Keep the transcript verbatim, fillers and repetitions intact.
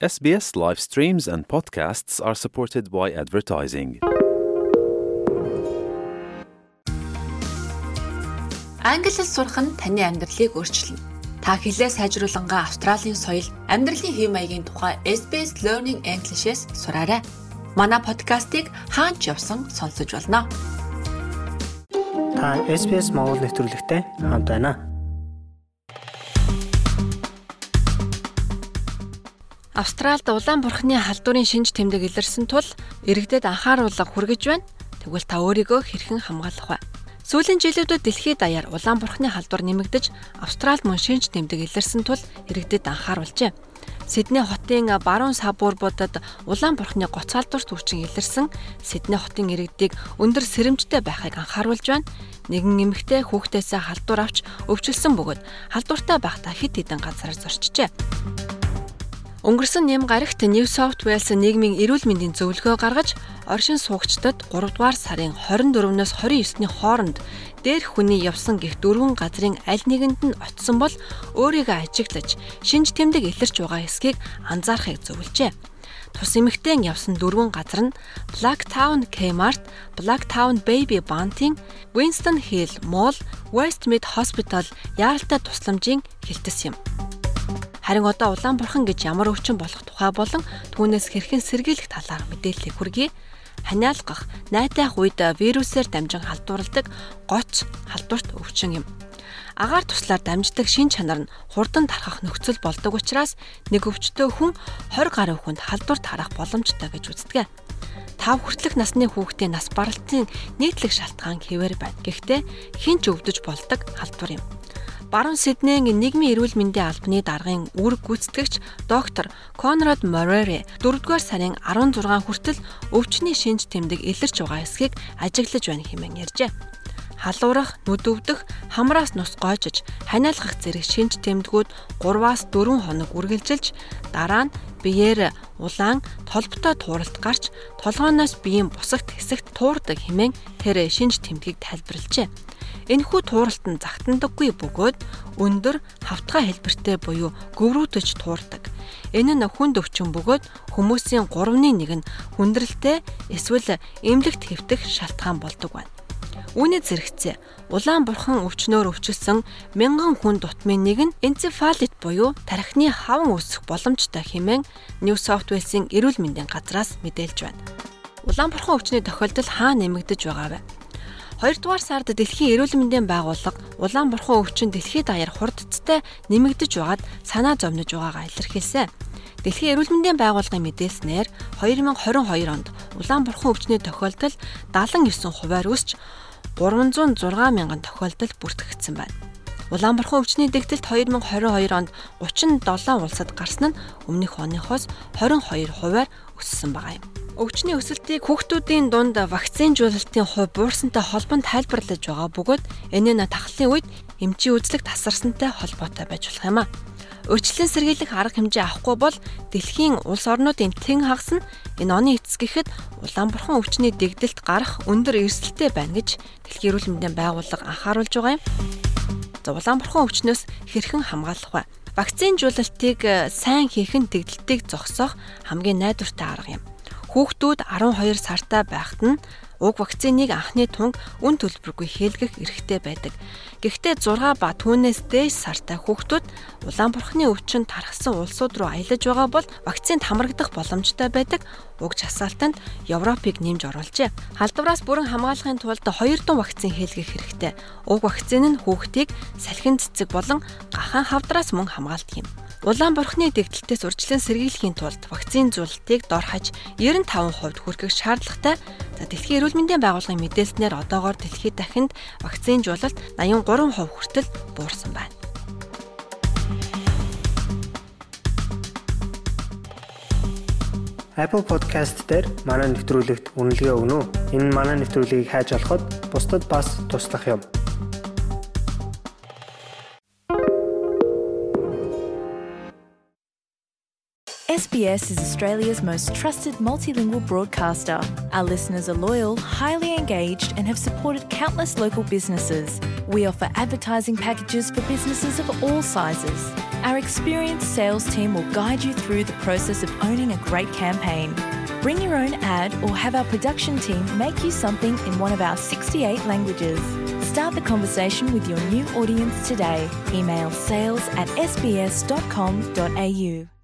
S B S live streams and podcasts are supported by advertising. Англи хэл сурах нь таны амьдралыг өөрчилнө. Та хэлээ сайжруулангаа Австралийн соёл, амьдралын хэв маягийн тухай S B S Learning English-с сураарай. Манай подкастыг хаач явсан сонсож болно. Та S B S Монгол нэвтрүүлэгтэй хамт байна. Австралид улаан бурхны халдварын шинж тэмдэг илэрсэн тул иргэдэд анхааруулга хүргэж байна. Тэгвэл та өөрийгөө хэрхэн хамгаалах вэ? Сүүлийн жилүүдэд дэлхийд даяар улаан бурхны халдвар нэмэгдэж, Австралид мөн шинж тэмдэг илэрсэн тул иргэдэд анхааруулжээ. Сидней хотын баруун сабурбуудад улаан бурхны гоц халдварт хүчин илэрсэн Сидней хотын иргэдийг өндөр сэрэмжтэй байхыг анхааруулж байна. Нэгэн эмэгтэй хүүхдээсээ халдвар авч өвчлсөн бөгөөд халдвартай байхдаа хэд хэдэн газараар зорчжээ. Өнгөрсөн нэм гарагт New South Wales нийгмийн эрүүл мэндийн зөвлөгөө гаргаж, оршин суугчдад гурав дугаар сарын хорин дөрвөөс хорин есүний хооронд дээрх хүний явсан гэх дөрвөн газрын аль нэгэнд нь очисон бол өөрийгөө ажиглаж, шинж тэмдэг илэрч байгаа эсхийг анзаарахыг зөвлөжээ. Тус эмэгтэйн явсан дөрвөн газар нь Blacktown Kmart, Blacktown Baby Bunting, Winston Hill Mall, Westmead Hospital яаралтай тусламжийн хэлтэс юм. Харин одоо улаан бурхан гэж ямар өвчин болох тухай болон түүнээс хэрхэн сэргийлэх талаар мэдээллийг хүргэе. Ханиалгах, найтайх үед вирусээр дамжин халдварладаг гоц халдварт өвчин юм. Агаар туслаар дамждаг шин чанар нь хурдан тархах нөхцөл болдог учраас нэг өвчтөө хүн двадцать гаруй хүнд халдварт харах боломжтой гэж үздэг. Тав хүртэлх насны хүүхдийн нас баралтын нийтлэг шалтгаан хэвээр байна. Гэхдээ хэн ч өвдөж болдог халдвар юм. Баруун Сиднейн нийгмийн эрүүл мэндийн албаны даргын үүрэг гүйцэтгэгч доктор Конрад Морери дөрөвдүгээр сарын арван зургаан хүртэл өвчний шинж тэмдэг илэрч байгаа эсхийг ажиглаж байна хэмээн ярьжээ. Халуурах, нүд өвдөх, хамраас нус гоожиж, ханиалгах зэрэг шинж тэмдгүүд гураваас дөрвөн хоног үргэлжилж, дараа нь биеэр улаан, толботой тууралт гарч, толгооноос биеийн бусагт хэсэгт туурдаг хэмээн тэр шинж тэмдгийг тайлбарлажээ. Энэхүү тууралт нь загтандаггүй бөгөөд өндөр хавтгай хэлбэртэй буюу гөврүүдэж туурдаг. Энэ нь хүнд өвчин бөгөөд хүмүүсийн гуравны нэг нь хүндрэлтэй эсвэл эмнэлэгт хэвтэх шалтгаан болдог байна. Үүний зэрэгцээ улаан бурхан өвчнөөр өвчлсөн мянган хүн дутмын нэг нь энцефалит буюу тархины хаван үүсэх боломжтой хэмээн New South Wales-ийн эрүүл мэндийн газраас мэдээлж байна. Улаан бурхан өвчний тохиолдол хаана нэмэгдэж байгаа вэ? Хоёрдугаар сард Дэлхийн эрүүл мэндийн байгууллага улаан бурхан өвчин дэлхийд даяар хурдцтай нэмэгдэж байгаад санаа зовниж байгаагаа илэрхийлсэн. Дэлхийн эрүүл мэндийн байгууллагын мэдээлснээр две тысячи двадцать two онд улаан бурхан өвчний тохиолдол seventy-nine хувиар өсч three hundred six мянган тохиолдол бүртгэгдсэн байна. Улаан бурхан өвчний дэгдэлт две тысячи twenty-two онд thirty-seven улсад гарсан нь өмнөх оныхоос twenty-two хувиар өссөн байгаа юм. Өвчний өсөлтийг хүүхдүүдийн дунд вакцинжуулалтын хувь буурсантай холбонд тайлбарлаж байгаа бөгөөд энэ нь тахлын үед эмчийн үзлэг тасарсантай холбоотой байж болох юм а. Өөрчлөлт сэргийлэх арга хэмжээ авахгүй бол дэлхийн улс орнуудын тэн хагас нь энэ оны эцгэхэд улаан бурхан өвчний дэгдэлт гарах өндөр эрсдэлтэй байна гэж Дэлхийн эрүүл мэндийн байгууллага анхааруулж байгаа юм. За улаан бурхан өвчнөөс хэрхэн хамгаалах вэ? Вакцинжуулалтыг сайн хийх нь дэгдэлтийг зогсоох хамгийн найдвартай арга юм. Хүүхдүүд twelve сартай байхад нь уг вакциныг анхны тунг үн төлбөргүй хийлгэх эрхтэй байдаг. Гэхдээ six ба түүнээс дээш сартай хүүхдүүд улаан бурхны өвчин тархсан улсууд руу аялаж байгаа бол вакцинд хамрагдах боломжтой байдаг. Уг жагсаалтанд Европыг нэмж оруулжээ. Халдвараас бүрэн хамгаалахын тулд хоёр дун вакцин хийлгэх хэрэгтэй. Уг вакцин нь хүүхдийг салхин цэцэг болон гахаан хавдраас мөн хамгаалдаг юм. Улаан бурхны дэгдэлтээс урьдчилан сэргийлэхийн тулд вакцин зуулалтыг дор хаж ninety-five хувьд хүргэх шаардлагатай. За Дэлхийн эрүүл мэндийн байгууллагын мэдээлснээр одоогоор дэлхийд дахинд вакцинжуулалт eighty-three хувь хүртэл буурсан байна. Apple Podcast дээр манай нэвтрүүлэгт үнэлгээ өгнө үү? Энэ манай нэвтрүүлгийг хайж олоход бусдад бас туслах юм. S B S is Australia's most trusted multilingual broadcaster. Our listeners are loyal, highly engaged, and have supported countless local businesses. We offer advertising packages for businesses of all sizes. Our experienced sales team will guide you through the process of owning a great campaign. Bring your own ad or have our production team make you something in one of our sixty-eight languages. Start the conversation with your new audience today. Email sales at s b s dot com dot a u.